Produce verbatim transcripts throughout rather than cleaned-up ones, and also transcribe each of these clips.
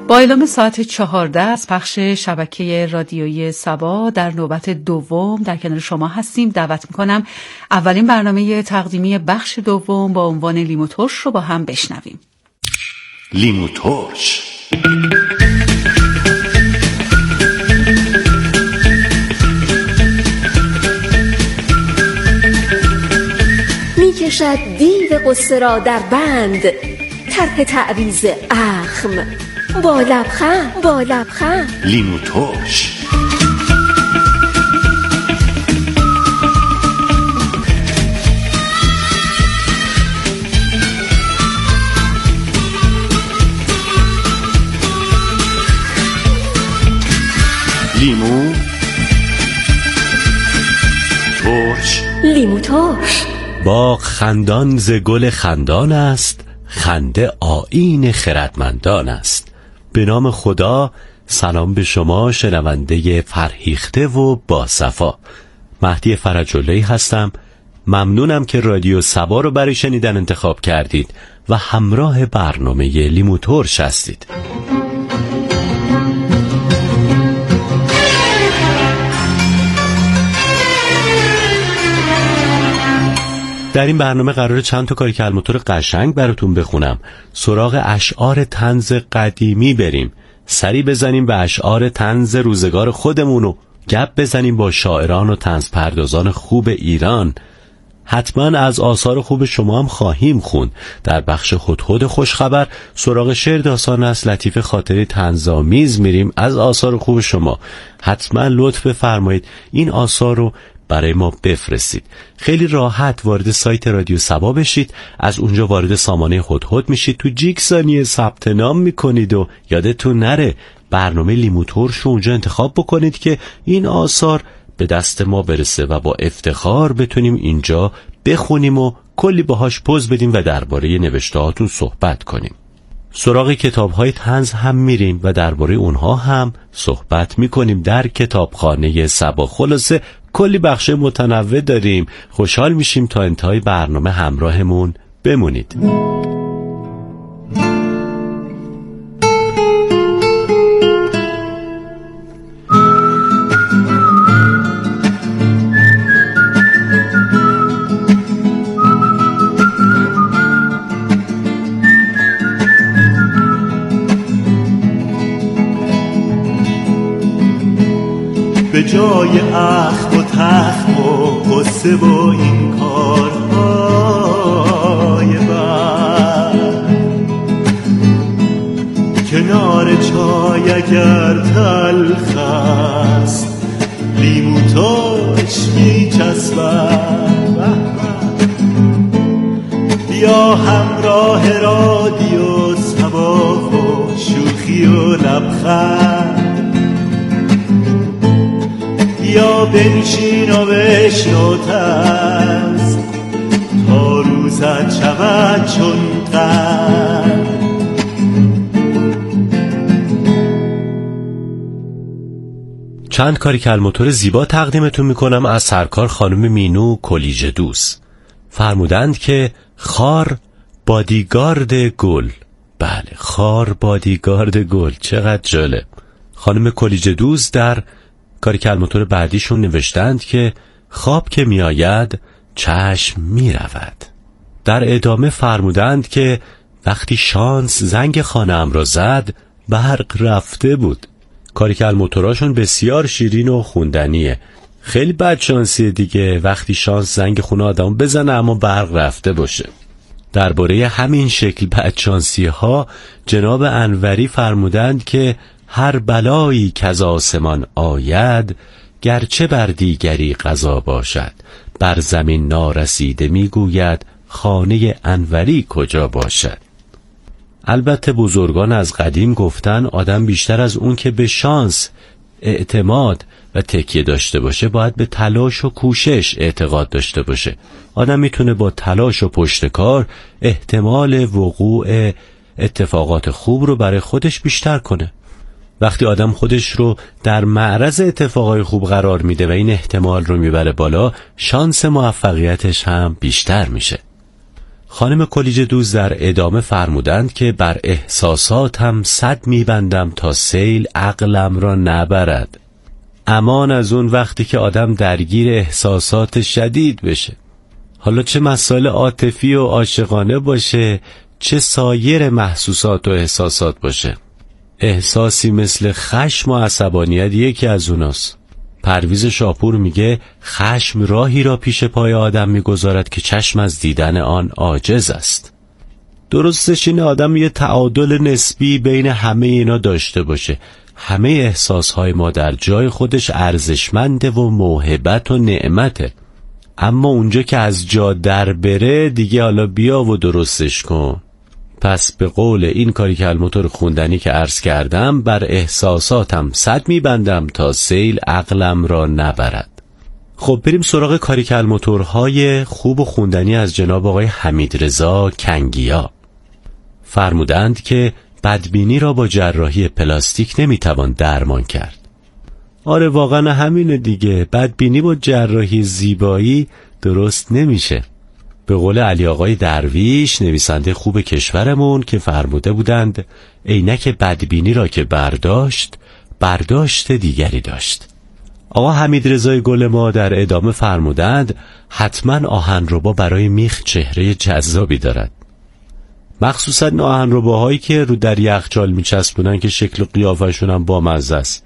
با اعلام ساعت چهارده از پخش شبکه رادیویی سبا در نوبت دوم در کنار شما هستیم. دعوت میکنم اولین برنامه تقدیمی بخش دوم با عنوان لیمو ترش رو با هم بشنویم. لیمو ترش. میکشد دیو قصه را در بند، طرح تعویض اخم با لبخند با لبخند. لیمو ترش. لیمو ترش. لیمو ترش. باغ خندان ز گل خندان است، خنده آیین خردمندان است. به نام خدا، سلام به شما شنونده فرهیخته و با صفا. مهدی فرج‌اللهی هستم. ممنونم که رادیو سبا رو برای شنیدن انتخاب کردید و همراه برنامه لیمو ترش هستید. در این برنامه قراره چند تا کاری کلماتور قشنگ براتون بخونم، سراغ اشعار طنز قدیمی بریم، سری بزنیم به اشعار طنز روزگار خودمون و گپ بزنیم با شاعران و طنز پردازان خوب ایران. حتما از آثار خوب شما هم خواهیم خوند. در بخش هدهد خوشخبر سراغ شعر داستان است لطیف خاطری طنزآمیز میریم از آثار خوب شما. حتما لطف بفرمایید این آثار رو برای ما بفرستید. خیلی راحت وارد سایت رادیو سبا بشید، از اونجا وارد سامانه هدهد میشید، تو جیک ثانیه ثبت نام میکنید و یادتون نره برنامه لیمو ترش رو اونجا انتخاب بکنید که این آثار به دست ما برسه و با افتخار بتونیم اینجا بخونیم و کلی باهاش پوز بدیم و درباره نوشته‌هاتون صحبت کنیم. سراغ کتاب‌های طنز هم میریم و درباره اونها هم صحبت میکنیم در کتابخانه سبا. خلاصه کلی بخش متنوع داریم. خوشحال میشیم تا انتهای برنامه همراهمون بمونید. به جای اخم و تخم و قصه و این کارهای بد، کنار چای اگر تلخ است لیمو ترش میچسبد. بیا همراه رادیو سبا و شوخی و لبخند، یا بنشین و بشنو طنز تا روزت شود چون قند. چند کاری کلماتور زیبا تقدیمتون میکنم از سرکار خانم مینو کلیجه دوست. فرمودند که خار بادیگارد گل. بله، خار بادیگارد گل، چقدر جالب. خانم کلیجه دوست در کاری کلماتور بعدیشون نوشتند که خواب که می آید چشم می رود. در ادامه فرمودند که وقتی شانس زنگ خانه‌ام را زد برق رفته بود. کاری کلماتوراشون بسیار شیرین و خوندنیه. خیلی بدشانسیه دیگه وقتی شانس زنگ خونه آدم بزنه اما برق رفته باشه. درباره همین شکل بدشانسی ها جناب انوری فرمودند که هر بلایی که از آسمان آید گرچه بر دیگری قضا باشد، بر زمین نارسیده میگوید خانه انوری کجا باشد. البته بزرگان از قدیم گفتن آدم بیشتر از اون که به شانس اعتماد و تکیه داشته باشه باید به تلاش و کوشش اعتقاد داشته باشه. آدم میتونه با تلاش و پشتکار احتمال وقوع اتفاقات خوب رو برای خودش بیشتر کنه. وقتی آدم خودش رو در معرض اتفاقای خوب قرار میده و این احتمال رو میبره بالا، شانس موفقیتش هم بیشتر میشه. خانم کلیجه دوز در ادامه فرمودند که بر احساساتم صد میبندم تا سیل عقلم را نبرد. امان از اون وقتی که آدم درگیر احساسات شدید بشه، حالا چه مسائل عاطفی و عاشقانه باشه، چه سایر محسوسات و احساسات باشه. احساسی مثل خشم و عصبانیت یکی از اوناست. پرویز شاپور میگه خشم راهی را پیش پای آدم میگذارد که چشم از دیدن آن عاجز است. درستش اینه آدم یه تعادل نسبی بین همه اینا داشته باشه. همه احساسهای ما در جای خودش ارزشمنده و موهبت و نعمته، اما اونجا که از جا در بره دیگه حالا بیا و درستش کن. پس به قول این کاریکل موتور خوندنی که عرض کردم، بر احساساتم صد میبندم تا سیل عقلم را نبرد. خب بریم سراغ کاریکل موتورهای خوب و خوندنی از جناب آقای حمیدرضا کنگیا. فرمودند که بدبینی را با جراحی پلاستیک نمیتوان درمان کرد. آره واقعا همینه دیگه، بدبینی با جراحی زیبایی درست نمیشه. به قول علی آقای درویش نویسنده خوب کشورمون که فرموده بودند عینک بدبینی را که برداشت، برداشت دیگری داشت. آقا حمیدرضا گل ما در ادامه فرمودند حتما آهنربا برای میخ چهره جذابی دارد، مخصوصا آهنرباهایی که رو در یخچال میچسبونن که شکل و قیافشون هم بامزه است.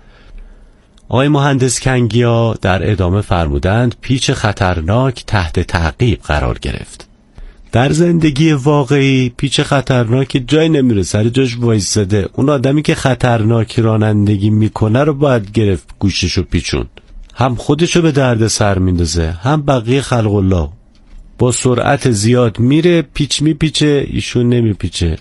آقای مهندس کنگیا در ادامه فرمودند پیچ خطرناک تحت تعقیب قرار گرفت. در زندگی واقعی پیچ خطرناک جای نمیره، سر جاش وایساده. اون آدمی که خطرناک رانندگی میکنه رو باید گرفت گوششو پیچون، هم خودشو به درد سر میندازه هم بقیه خلق الله. با سرعت زیاد میره پیچ میپیچه، ایشون نمیپیچه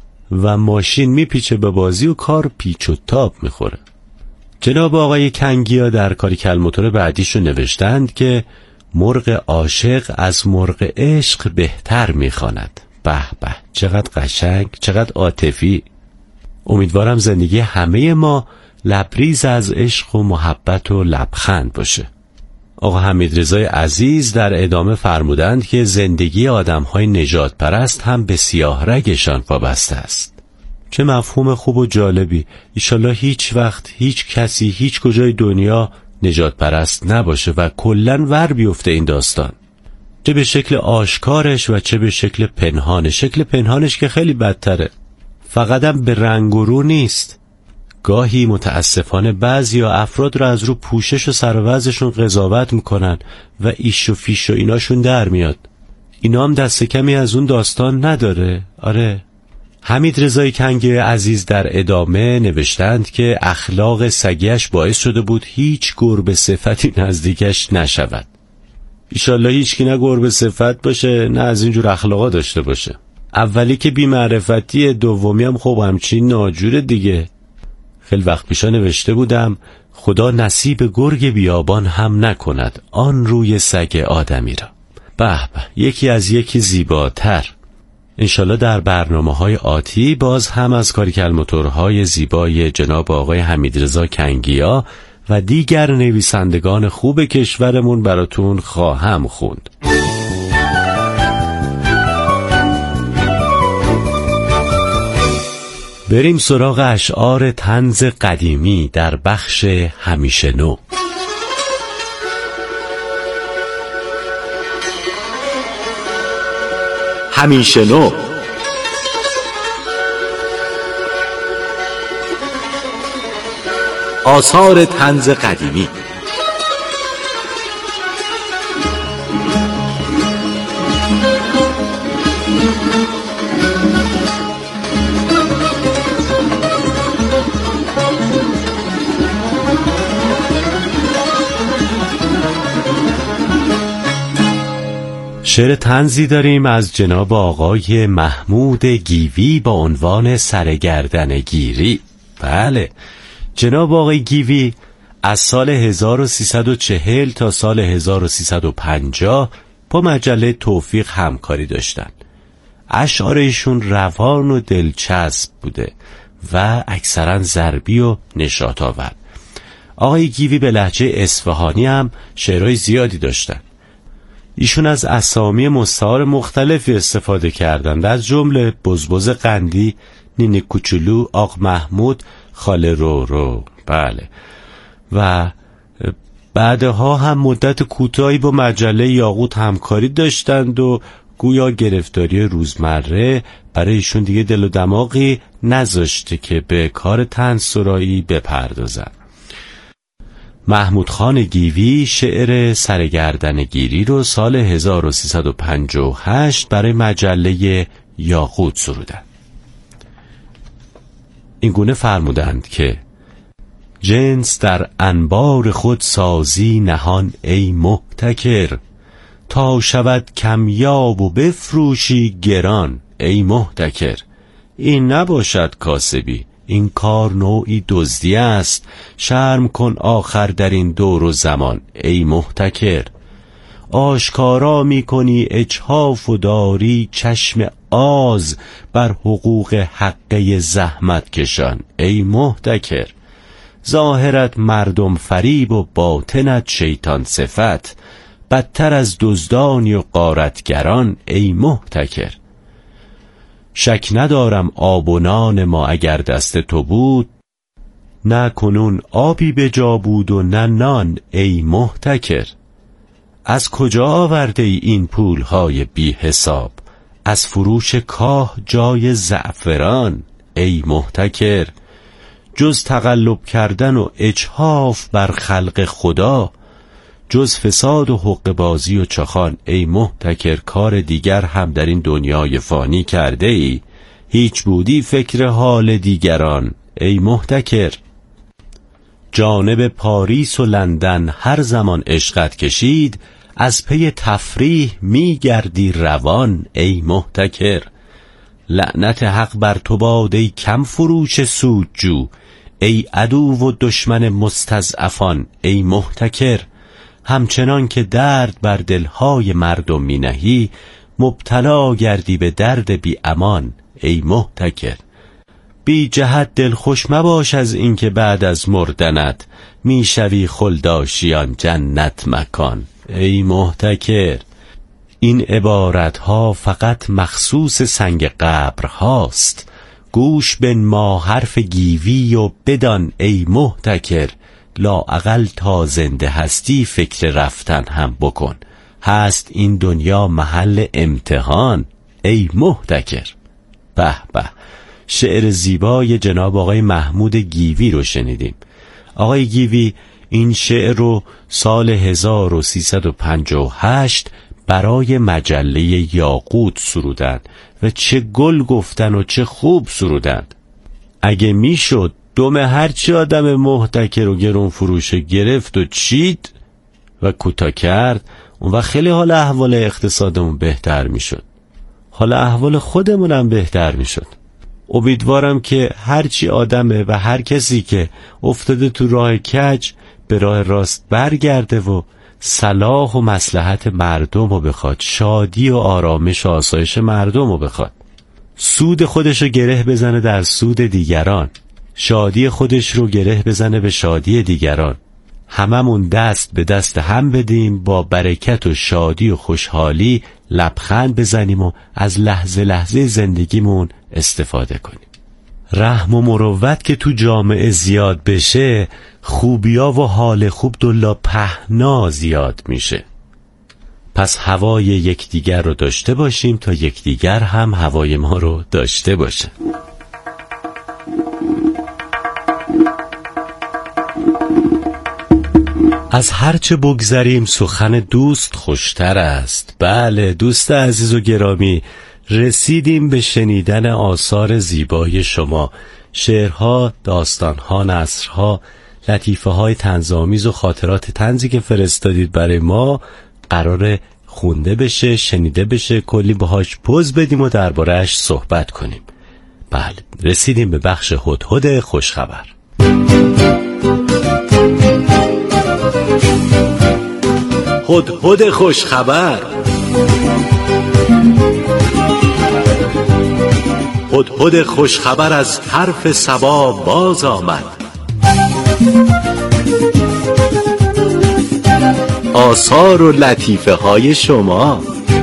و ماشین میپیچه به بازی و کار پیچ و تاب میخوره. جناب آقای کنگیا در کاریکل موتور بعدیشو نوشتند که مرغ عاشق از مرغ عشق بهتر میخواند. به به، چقدر قشنگ، چقدر عاطفی. امیدوارم زندگی همه ما لبریز از عشق و محبت و لبخند باشه. آقا حمیدرضا عزیز در ادامه فرمودند که زندگی آدم‌های نجات پرست هم به سیاه رگشان وابسته است. چه مفهوم خوب و جالبی. ایشالله هیچ وقت هیچ کسی هیچ کجای دنیا نجات پرست نباشه و کلن ور بیفته این داستان، چه به شکل آشکارش و چه به شکل پنهانش. شکل پنهانش که خیلی بدتره، فقط هم به رنگ و رو نیست. گاهی متاسفانه بعضی ها افراد رو از رو پوشش و سروزشون قضاوت میکنن و ایش و فیش و ایناشون در میاد. اینا هم دست کمی از اون داستان نداره. آره. حمیدرضا کنگیا عزیز در ادامه نوشتند که اخلاق سگیش باعث شده بود هیچ گربه صفتی نزدیکش نشود. ایشالله هیچ کی نه گربه صفت باشه نه از اینجور اخلاقا داشته باشه. اولی که بی‌معرفتی، دومی هم خب همچین ناجور دیگه. خیلی وقت پیشا نوشته بودم خدا نصیب گرگ بیابان هم نکند آن روی سگ آدمی را. به به، یکی از یکی زیباتر. انشالله در برنامه‌های آتی باز هم از کاریکل موتورهای زیبای جناب آقای حمیدرضا کنگیا و دیگر نویسندگان خوب کشورمون براتون خواهم خوند. بریم سراغ اشعار طنز قدیمی در بخش همیشه نو. همیشه نو. آثار طنز قدیمی. شعر طنزی داریم از جناب آقای محمود گیوی با عنوان سرگردن گیری. بله، جناب آقای گیوی از سال هزار و سیصد و چهل تا سال هزار و سیصد و پنجاه با مجله توفیق همکاری داشتن. اشعار ایشون روان و دلچسب بوده و اکثرا ضربی و نشاط آور. آقای گیوی به لهجه اصفهانی هم شعرهای زیادی داشتن. ایشون از اسامی مستعار مختلفی استفاده کردند، از جمله بزبز قندی، نینی کوچولو، آق محمود، خاله رو رو. بله. و بعدها هم مدت کوتاهی با مجله یاقوت همکاری داشتند و گویا گرفتاری روزمره برای ایشون دیگه دل و دماغی نذاشته که به کار طنزسرایی بپردازن. محمود خان گیوی شعر سرگردنگیری رو سال هزار و سیصد و پنجاه و هشت برای مجله یاقوت سرودند. این گونه فرمودند که جنس در انبار خود سازی نهان ای محتکر، تا شود کمیاب و بفروشی گران ای محتکر. این نباشد کاسبی، این کار نوعی دزدی است، شرم کن آخر در این دور و زمان ای محتکر. آشکارا می کنی اجحاف و داری چشم آز بر حقوق حقه زحمت کشان ای محتکر. ظاهرت مردم فریب و باطنت شیطان صفت، بدتر از دزدانی و غارتگران ای محتکر. شک ندارم آب و نان ما اگر دست تو بود، نه کنون آبی به جا بود و نه نان ای محتکر. از کجا آورده ای این پولهای بی حساب، از فروش کاه جای زعفران ای محتکر. جز تقلب کردن و اجحاف بر خلق خدا، جز فساد و حق بازی و چخان ای محتکر کار دیگر هم در این دنیای فانی کرده ای؟ هیچ بودی فکر حال دیگران ای محتکر. جانب پاریس و لندن هر زمان عشقت کشید، از پی تفریح می گردی روان ای محتکر. لعنت حق بر تو باد ای کم فروش سودجو، ای عدو و دشمن مستضعفان ای محتکر. همچنان که درد بر دلهای مردم می نهی، مبتلا گردی به درد بی امان ای محتکر. بی جهت دل خوش مباش از اینکه بعد از مردنت می شوی خلداشیان جنت مکان ای محتکر. این عبارتها فقط مخصوص سنگ قبر هاست، گوش بنما حرف گیوی و بدان ای محتکر. لااقل تا زنده هستی فکر رفتن هم بکن، هست این دنیا محل امتحان ای محتکر. به به، شعر زیبای جناب آقای محمود گیوی رو شنیدیم. آقای گیوی این شعر رو سال هزار و سیصد و پنجاه و هشت برای مجله یاقوت سرودند و چه گل گفتن و چه خوب سرودند. اگه میشد دم هرچی آدم محتکر و گرون فروش گرفت و چید و کوتاه کرد، اون وقت خیلی حال احوال اقتصادمون بهتر میشد، حال احوال خودمون هم بهتر میشد. امیدوارم که هرچی آدمه و هر کسی که افتاده تو راه کج به راه راست برگرده و صلاح و مصلحت مردم رو بخواد، شادی و آرامش و آسایش مردم رو بخواد، سود خودش رو گره بزنه در سود دیگران، شادی خودش رو گره بزنه به شادی دیگران. هممون دست به دست هم بدیم، با برکت و شادی و خوشحالی لبخند بزنیم و از لحظه لحظه زندگیمون استفاده کنیم. رحم و مروت که تو جامعه زیاد بشه، خوبیا و حال خوب دلا پهنا زیاد میشه. پس هوای یکدیگر رو داشته باشیم تا یکدیگر هم هوای ما رو داشته باشه. از هرچه بگذریم سخن دوست خوشتر است. بله دوست عزیز و گرامی، رسیدیم به شنیدن آثار زیبای شما، شعرها، داستانها، نثرها، لطیفه های طنزآمیز و خاطرات طنزی که فرستادید برای ما قراره خونده بشه، شنیده بشه، کلی باهاش پوز بدیم و درباره‌اش صحبت کنیم. بله رسیدیم به بخش هدهد خوشخبر. هدهد خوشخبر. هدهد خوشخبر از حرف صبا باز آمد. آثار و لطیفه های شما.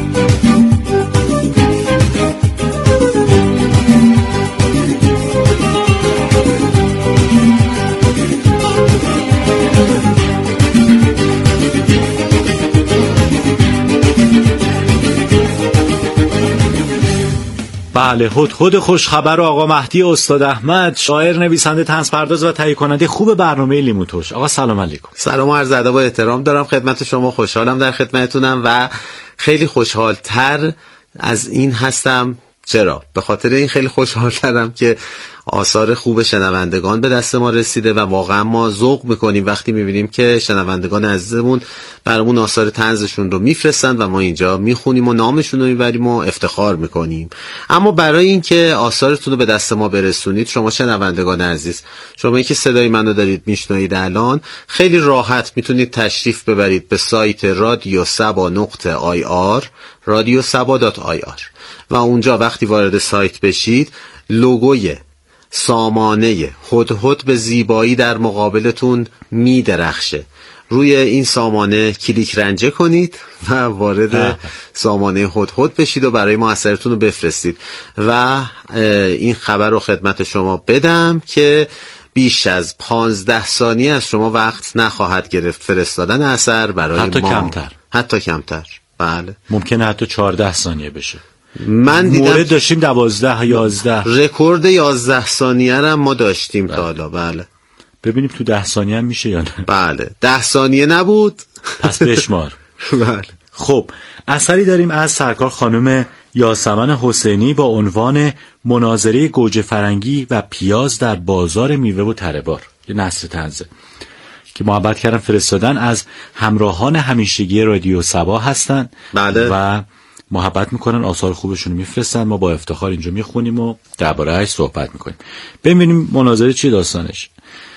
بله، هدهد خوشخبر آقا مهدی استاد احمد، شاعر، نویسنده، طنز پرداز و تهیه کننده خوب برنامه لیمو ترش. آقا سلام علیکم. سلام و عرض ادب و احترام دارم خدمت شما. خوشحالم در خدمتتونم و خیلی خوشحالتر از این هستم. چرا؟ به خاطر این خیلی خوشحالترم که آثار خوب شنوندگان به دست ما رسیده و واقعا ما ذوق میکنیم وقتی میبینیم که شنوندگان عزیزمون برامون آثار طنزشون رو میفرستن و ما اینجا میخونیم و نامشون رو میبریم و افتخار میکنیم. اما برای اینکه آثارتون رو به دست ما برسونید، شما شنوندگان عزیز، شما که صدای منو دارید میشنوید الان، خیلی راحت میتونید تشریف ببرید به سایت رادیو سبا نقطه آی آر، رادیو سبا دات آی آر، و اونجا وقتی وارد سایت بشید لوگوی سامانه هدهد به زیبایی در مقابلتون می درخشه. روی این سامانه کلیک رنجه کنید و وارد سامانه هدهد بشید و برای ما اثرتون رو بفرستید و این خبر رو خدمت شما بدم که بیش از پانزده ثانیه از شما وقت نخواهد گرفت فرستادن اثر برای حتی ما. کمتر. حتی کمتر. بله. ممکنه حتی چهارده ثانیه بشه. من دیدم مورد داشتیم دوازده یازده، رکورد یازده ثانیه را ما داشتیم تا حالا. بله. ببینیم تو ده ثانیه هم میشه یا نه. بله، ده ثانیه نبود پس بشمار. بله. خب اثری داریم از سرکار خانم یاسمن حسینی با عنوان مناظره گوجه فرنگی و پیاز در بازار میوه و تره‌بار. یه نثر طنزه که محبت کردن فرستادن، از همراهان همیشگی رادیو سبا هستن. بله. و محبت میکنن، آثار خوبشون رو میفرستن، ما با افتخار اینجا میخونیم و درباره‌اش صحبت میکنیم. ببینیم مناظره چی داستانش.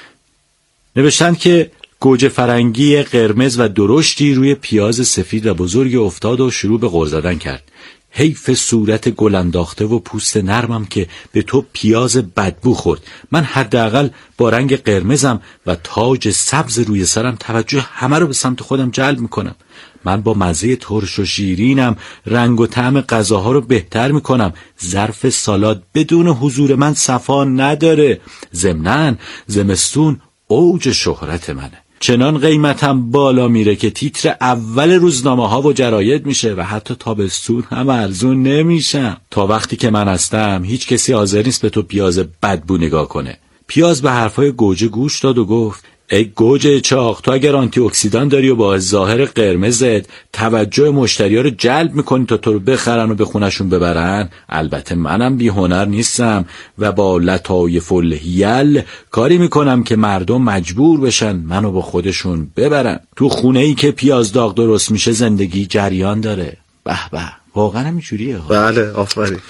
نوشتن که گوجه فرنگی قرمز و درشتی روی پیاز سفید و بزرگ افتاد و شروع به غر زدن کرد. حیف صورت گل انداخته و پوست نرمم که به تو پیاز بدبو خورد. من حداقل با رنگ قرمزم و تاج سبز روی سرم توجه همه رو به سمت خودم جلب میکنم. من با مزه ترش و شیرینم رنگ و طعم غذاها رو بهتر میکنم. ظرف سالاد بدون حضور من صفا نداره. ضمناً زمستون اوج شهرت منه. چنان قیمتم بالا میره که تیتر اول روزنامه ها و جراید میشه و حتی تابستون هم ارزون نمیشم. تا وقتی که من هستم هیچ کسی حاضر نیست به تو پیاز بدبو نگاه کنه. پیاز به حرفای گوجه گوش داد و گفت: ای گوجه چاق، تو اگر آنتی اکسیدان داری و با ظاهر قرمزت توجه مشتری‌ها رو جلب میکنی تا تو رو بخرن و به خونشون ببرن، البته منم بی هنر نیستم و با لطایف الحیل کاری میکنم که مردم مجبور بشن منو با خودشون ببرن. تو خونه ای که پیاز داغ درست میشه زندگی جریان داره. به به، واقعا اینجوریه. بله، آفرین.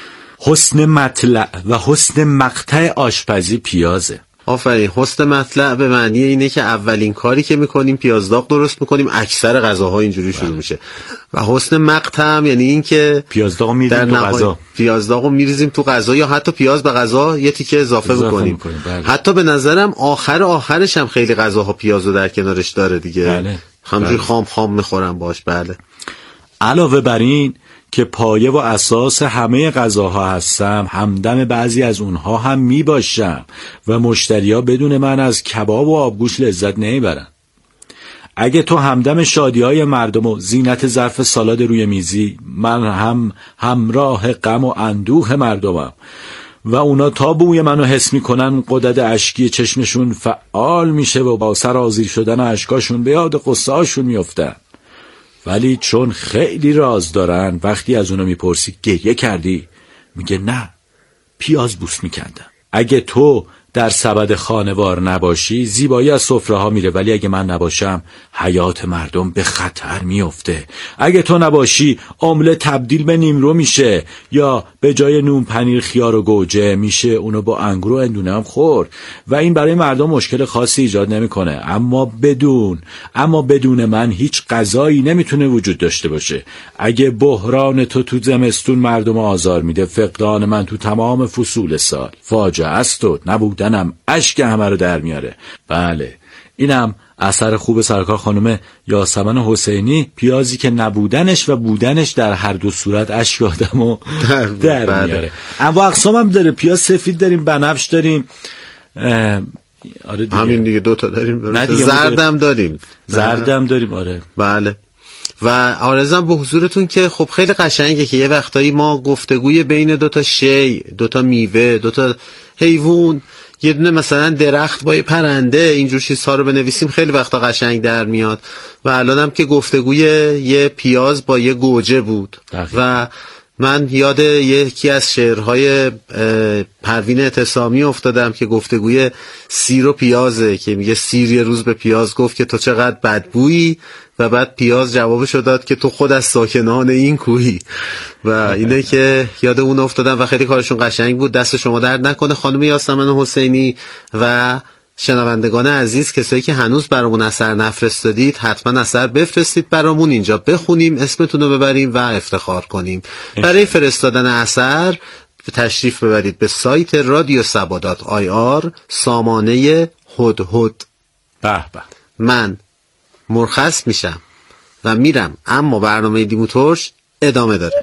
حسن مطلع و حسن مقطع آشپزی پیازه. آفرین. حسن مطلع به معنی اینه که اولین کاری که میکنیم پیاز داغ درست میکنیم، اکثر غذاها اینجوری شروع میشه. و حسن مقطع هم یعنی این که پیاز داغو میریزیم تو غذا، پیاز داغو میریزیم تو غذا یا حتی پیاز به غذا یه تیکه اضافه, اضافه بکنیم, میکنیم. بله. حتی به نظرم آخر آخرش هم خیلی غذاها پیازو در کنارش داره دیگه. بله. همجوری بله. خام خام میخورم باش. بله. علاوه بر این که پایه و اساس همه غذاها هستم، همدم بعضی از اونها هم می باشم و مشتریا بدون من از کباب و آبگوش لذت نمیبرن. اگه تو همدم شادی‌های مردم و زینت ظرف سالاد روی میزی، من هم همراه غم و اندوه مردمم و اونا تا بوی منو حس میکنن قدرت اشکی چشمشون فعال میشه و با سرازیر شدن اشکاشون به یاد قصه هاشون میافتن. ولی چون خیلی راز دارن، وقتی از اونا میپرسی گریه کردی، میگه نه، پیاز بوس میکندم. اگه تو در سبد خانوار نباشی زیبایی از سفره ها میره، ولی اگه من نباشم حیات مردم به خطر میفته. اگه تو نباشی املت تبدیل به نیمرو میشه یا به جای نون پنیر خیار و گوجه میشه اونو با انگور و اندونه هم خورد و این برای مردم مشکل خاصی ایجاد نمیکنه. اما بدون اما بدون من هیچ غذایی نمیتونه وجود داشته باشه. اگه بحران تو تو زمستون مردم آزار میده، فقدان من تو تمام فصول سال فاجعه است و نبودنم اشک همه رو در میاره. بله، اینم اثر خوب سرکار خانم یاسمن حسینی، پیازی که نبودنش و بودنش در هر دو صورت اشک آدمو در میاره. انواع اقسام هم داره، پیاز سفید داریم، بنفش داریم، آره دیگه. همین دیگه دوتا داریم، زردم داریم زردم داریم آره بله. و عرضم به حضورتون که خب خیلی قشنگه که یه وقتایی ما گفتگوی بین دوتا شی، دوتا میوه، دوتا حیوان، یه دونه مثلا درخت با یه پرنده، اینجور چیزها رو بنویسیم خیلی وقتا قشنگ در میاد. و الانم که گفتگوی یه پیاز با یه گوجه بود دقیقا. و من یاد یکی از شعرهای پروین اعتصامی افتادم که گفتگوی سیر و پیازه، که میگه سیر یه روز به پیاز گفت که تو چقدر بدبویی، و بعد پیاز جوابشو داد که تو خود از ساکنان این کوهی. و اینه که یاد اون افتادم و خیلی کارشون قشنگ بود. دست شما درد نکنه خانم یاسمن حسینی و شنوندگان عزیز. کسایی که هنوز برامون اثر نفرستادید حتما اثر بفرستید برامون، اینجا بخونیم، اسمتون رو ببریم و افتخار کنیم. برای فرستادن اثر تشریف ببرید به سایت رادیو سبا دات آی آر سامانه هدهد. به به. من مرخص میشم و میرم، اما برنامه لیمو ترش ادامه داره.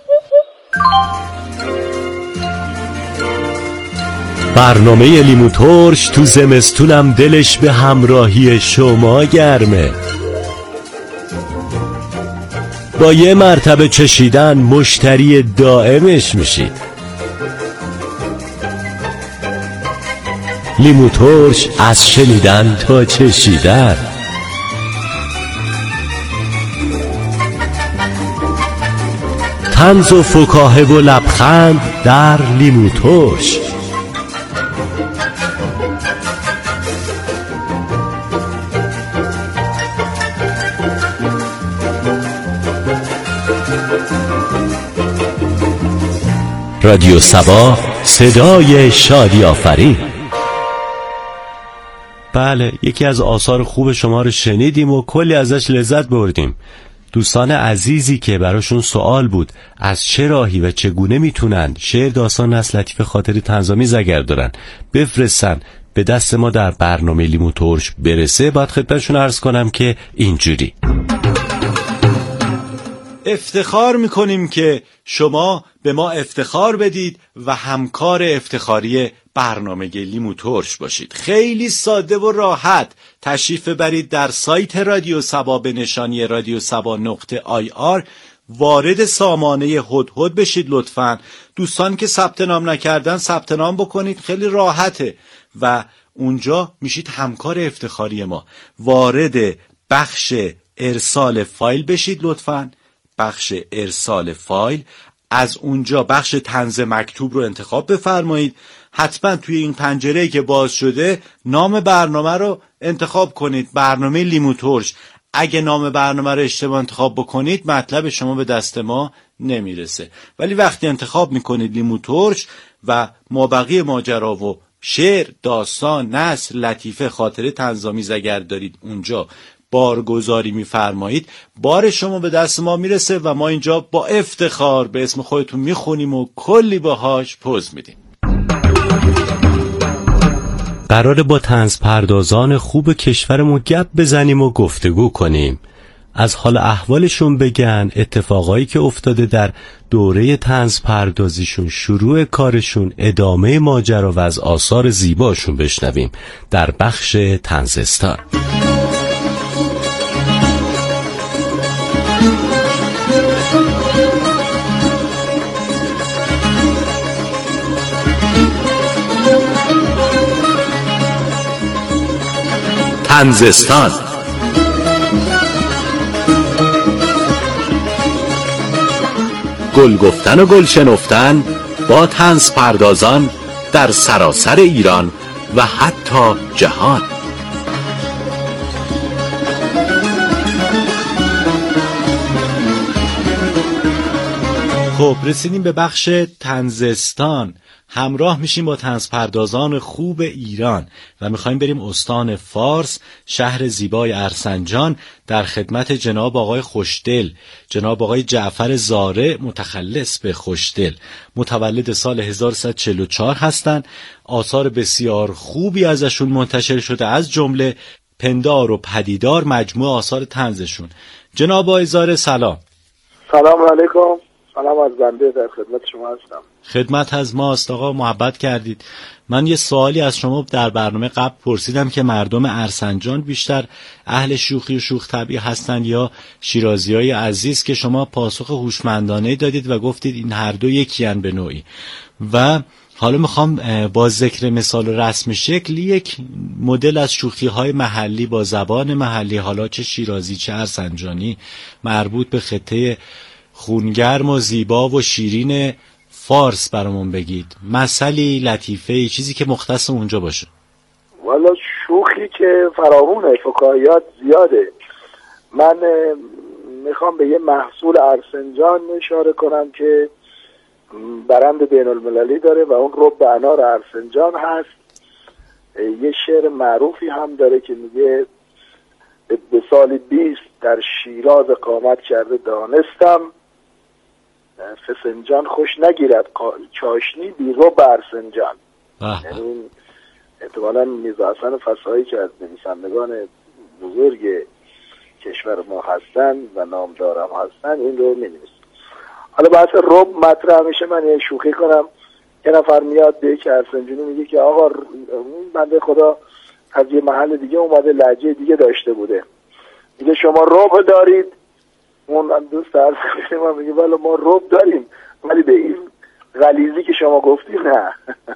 برنامه لیمو ترش تو زمستونم دلش به همراهی شما گرمه. با یه مرتبه چشیدن مشتری دائمش میشید. لیمو ترش از شنیدن تا چشیدن. طنز و فکاهه و لبخند در لیمو ترش. رادیو سبا، صدای شادی آفرین. بله، یکی از آثار خوب شما رو شنیدیم و کلی ازش لذت بردیم. دوستان عزیزی که براشون سوال بود از چه راهی و چگونه میتونن شعر، داستان، نثر لطیف خاطری طنزآمیز اگر دارن بفرستن به دست ما در برنامه لیمو ترش برسه، باید خدمتشون عرض کنم که اینجوری افتخار میکنیم که شما به ما افتخار بدید و همکار افتخاری برنامه لیمو ترش باشید. خیلی ساده و راحت تشریف ببرید در سایت رادیو سبا به نشانی رادیو سبا نقطه آی آر، وارد سامانه هدهد بشید لطفاً. دوستان که ثبت نام نکردن ثبت نام بکنید، خیلی راحته و اونجا میشید همکار افتخاری ما. وارد بخش ارسال فایل بشید لطفاً، بخش ارسال فایل، از اونجا بخش طنز مکتوب رو انتخاب بفرمایید. حتما توی این پنجره که باز شده نام برنامه رو انتخاب کنید، برنامه لیمو ترش. اگه نام برنامه رو اشتباه انتخاب بکنید مطلب شما به دست ما نمیرسه، ولی وقتی انتخاب میکنید لیمو ترش و مابقی ماجرا و شعر، داستان، نثر لطیفه خاطره طنزآمیز اگر دارید اونجا بارگذاری میفرمایید، بار شما به دست ما میرسه و ما اینجا با افتخار به اسم خودتون میخونیم و کلی باهاش پوز میدیم. قراره با طنز پردازان خوب کشورمون گپ بزنیم و گفتگو کنیم، از حال احوالشون بگن، اتفاقایی که افتاده در دوره طنز پردازیشون، شروع کارشون، ادامه ماجرا و از آثار زیباشون بشنویم در بخش طنزستان. طنزستان. گل گفتن و گل شنفتن با طنز پردازان در سراسر ایران و حتی جهان. خب رسیدیم به بخش طنزستان. همراه میشیم با طنز پردازان خوب ایران و میخوایم بریم استان فارس، شهر زیبای ارسنجان، در خدمت جناب آقای خوشدل، جناب آقای جعفر زاره، متخلص به خوشدل، متولد سال هزار و سیصد و چهل و چهار هستند. آثار بسیار خوبی ازشون منتشر شده، از جمله پندار و پدیدار مجموع آثار طنزشون. جناب آقای زاره سلام. سلام علیکم. سلام از بنده، در خدمت شما هستم. خدمت از ماست آقا، محبت کردید. من یه سوالی از شما در برنامه قبل پرسیدم که مردم ارسنجان بیشتر اهل شوخی و شوخ طبعی هستن یا شیرازیای عزیز، که شما پاسخ هوشمندانه دادید و گفتید این هر دو یکی ان به نوعی. و حالا میخوام با ذکر مثال و رسم شکل یک مدل از شوخی های محلی با زبان محلی، حالا چه شیرازی چه ارسنجانی، مربوط به خطه خونگرم و زیبا و شیرین فارس برامون بگید. مثلی، لطیفه، چیزی که مختص اونجا باشه. والا شوخی که فراوونه، فکاهیات زیاده. من میخوام به یه محصول ارسنجان اشاره کنم که برند بین المللی داره و اون رب انار ارسنجان هست. یه شعر معروفی هم داره که میگه به سال بیست در شیراز قامت کرده دانستم، فسنجان خوش نگیرد چاشنی بی رب ارسنجان. یعنی این احتمالا میرزا حسن فصاحی که از نویسندگان بزرگ کشور ما هستن و نامدار هم هستن این رو مینویسن. حالا بحث رب مطرح میشه، من یه شوخی کنم. یه نفر میاد به یک ارسنجانی میگه که آقا بنده خدا از یه محل دیگه اومده، لهجه دیگه داشته بوده، میگه شما رب دارید؟ اون دوست ارسنجانی ما میگه والا ما رب داریم ولی به این غلیظی که شما گفتی نه.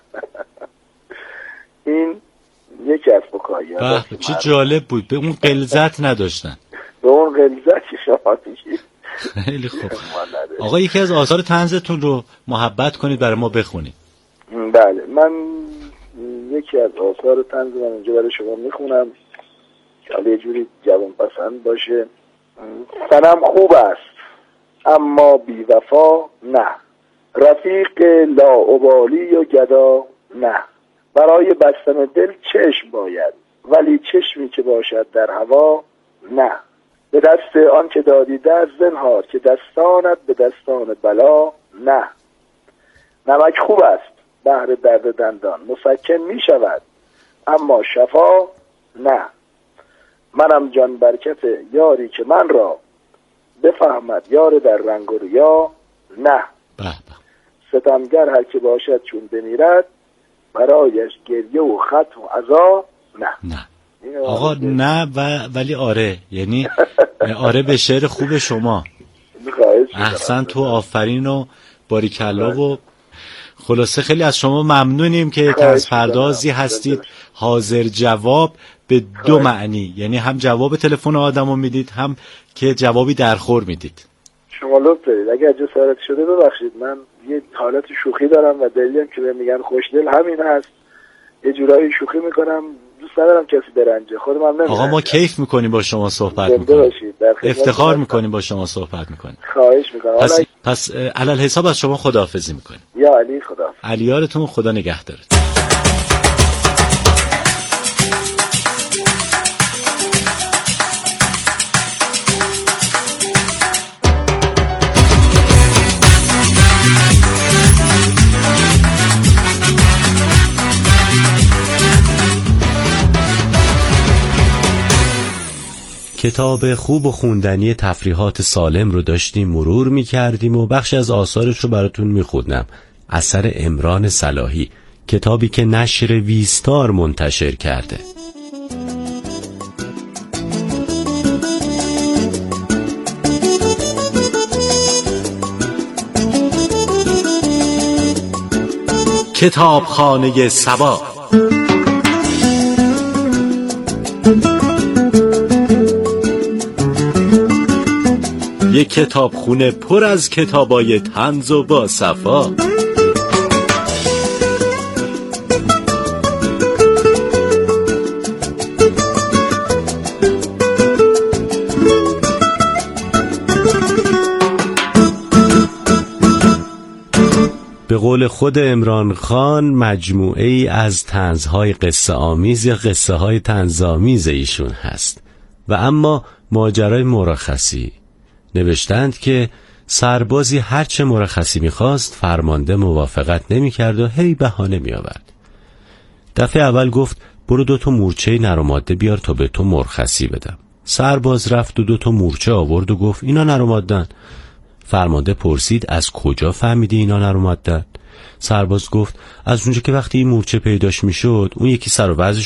این یکی از فکاهیات. چه جالب بود، به اون غلظت نداشتن. به اون غلظت که شما میگید. خیلی خوب. آقا یکی از آثار طنزتون رو محبت کنید برای ما بخونید. بله، من یکی از آثار طنز من اینجا برای شما میخونم که حالا یه جوری جوان پسند باشه. سنم خوب است اما بی وفا نه، رفیق لاابالی و گدا نه، برای بستن دل چشم باید ولی چشمی که باشد در هوا نه، به دست آن که دادی دست زنهار که دستانت به دستان بلا نه، نمک خوب است بهر درد دندان مسکن می شود اما شفا نه، منم جان برکت یاری که من را بفهمد یار در رنگ و ریا نه، ستمگر هر که باشد چون بمیرد برایش گریه و خط و عزا نه. نه آقا نه و ولی آره، یعنی آره به شعر خوب شما. احسن تو، آفرین و باریکلا. و خلاصه خیلی از شما ممنونیم که طنز پردازی هستید، حاضر جواب به دو معنی، یعنی هم جواب تلفن آدمو میدید هم که جوابی درخور میدید. شما لطف دارید. اگر جسارت شده ببخشید، من یه حالت شوخی دارم و دلیلم که بهم میگن خوشدل همین هست، یه جورایی شوخی میکنم، دوست ندارم کسی برنجه، خودم هم نمیرنجم. آقا ما کیف میکنیم با شما صحبت میکنیم، افتخار میکنیم با شما صحبت میکنیم. خواهش میکنم. پس, پس علل حساب از شما خداحافظی میکنیم. یا علی خدا. علیارتون خدا نگهدارت. کتاب خوب و خوندنی تفریحات سالم رو داشتیم مرور می کردیم و بخش از آثارش رو براتون می خوندم. اثر عمران صلاحی، کتابی که نشر ویستار منتشر کرده. کتابخانه صبا. یک کتابخونه پر از کتابای طنز و با صفا. به قول خود عمران خان، مجموعه ای از طنزهای قصه آمیز یا قصه های طنزآمیز ایشون هست. و اما ماجرای مرخصی، نوشتند که سربازی هرچه مرخصی میخواست فرمانده موافقت نمیکرد و هی بهانه میآورد. دفعه اول گفت برو دو تا مورچه نر و ماده بیار تا به تو مرخصی بدم. سرباز رفت و دو تا مورچه آورد و گفت اینا نر و ماده‌ن. فرمانده پرسید از کجا فهمیدی اینا نر و ماده‌ن؟ سرباز گفت از اونجا که وقتی این مورچه پیداش میشد اون یکی سر و وضعش